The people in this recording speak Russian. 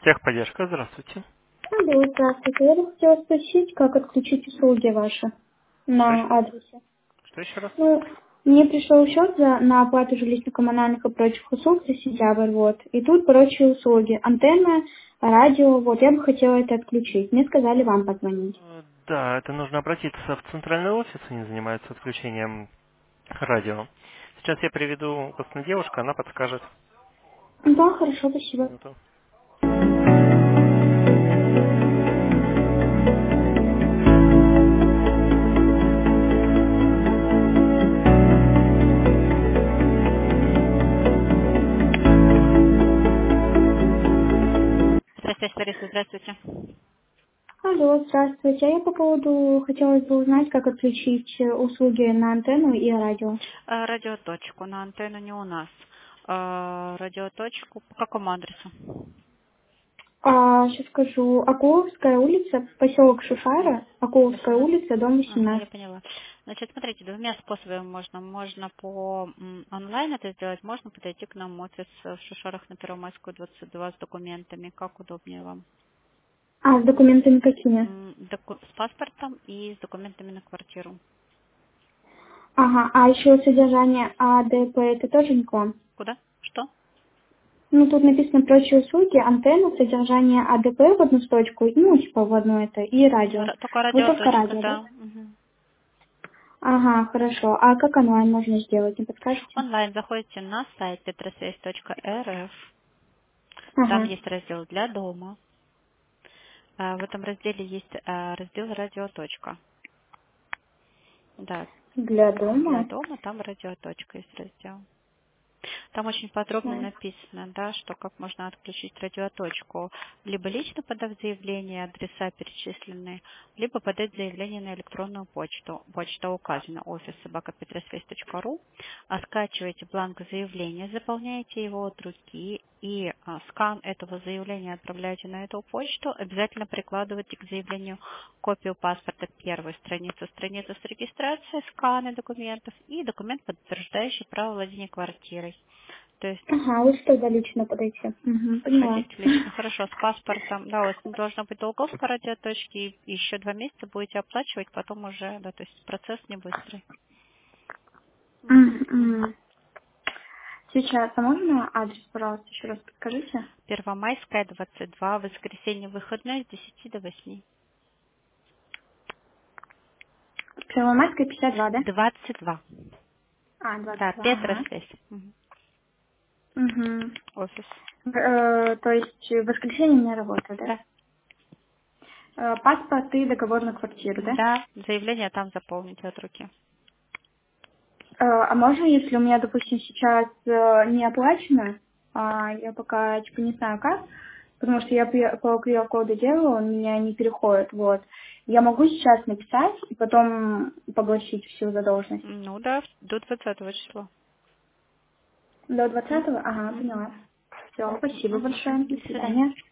Техподдержка, здравствуйте. Алло, здравствуйте. Я бы хотела спросить, как отключить услуги ваши Что, на адресе. что еще раз? Ну, мне пришел счет на оплату жилищно-коммунальных и прочих услуг за сентябрь, вот. И тут прочие услуги. Антенна, радио, вот. Я бы хотела это отключить. Мне сказали вам позвонить. Да, это нужно обратиться в центральный офис, они занимаются отключением радио. Сейчас я приведу вас на девушку, она подскажет. Да, хорошо, спасибо. Минуту. Здравствуйте, Лариса, здравствуйте. Алло, здравствуйте. А я по поводу хотелось бы узнать, как отключить услуги на антенну и радио. Радиоточку на антенну не у нас. Радиоточку по какому адресу? Сейчас скажу. Акуловская улица, поселок Шушара, Акуловская 18. улица, дом Ага, я 18. поняла. Значит, смотрите, двумя способами можно. Можно по онлайн это сделать, можно подойти к нам в офис в Шушарах на Первомайскую, 22 с документами. Как удобнее вам? А с документами какими? С паспортом и с документами на квартиру. Ага, а еще содержание АДП это тоже не к вам? Куда? Что? Ну, тут написано прочие услуги, антенна, содержание АДП в одну строчку, ну, типа в одну это, и радио. Только Вы только радиоточка, радио, да? да. Мгм. Ага, хорошо. А как онлайн можно сделать, не подскажете? Онлайн заходите на сайт petrosвязь.рф. Там Ага, есть раздел для дома. В этом разделе есть раздел радиоточка. Да, для для дома. дома там радиоточка есть раздел. Там очень подробно Так. написано, да, что как можно отключить радиоточку. Либо лично подав заявление, адреса перечисленные, либо подать заявление на электронную почту. Почта указана office@petrosвязь.ру. Скачиваете бланк заявления, заполняете его от руки и скан этого заявления отправляете на эту почту. Обязательно прикладывайте к заявлению копию паспорта первой страницы, страницу с регистрацией, сканы документов и документ, подтверждающий право владения квартирой. То есть Ага, лучше тогда лично подойти. Угу, поняла. хотите лично, хорошо, с паспортом, да, у вас не должно быть долгов по радиоточке, и еще 2 месяца будете оплачивать, потом уже, да, то есть процесс не быстрый. Мгм. Сейчас, а можно адрес, пожалуйста, еще раз подскажите? Первомайская, 22, воскресенье выходной с 10 до 8. Первомайская, 52, да? 22. А, Да, 22, ага. Петросвязь. Угу. Офис. То есть в воскресенье не работает, да? Да. Паспорт и договор на квартиру, да? Да, заявление там заполните от руки. А можно, если у меня, допустим, сейчас не оплачено, я пока типа не знаю как, потому что я по QR-коду делаю, он меня не переходит, вот. Я могу сейчас написать и потом поглощить всю задолженность. Ну да, до 20 числа. До 20-го? Ага, Мгм. поняла. Все, спасибо большое. До До свидания. свидания.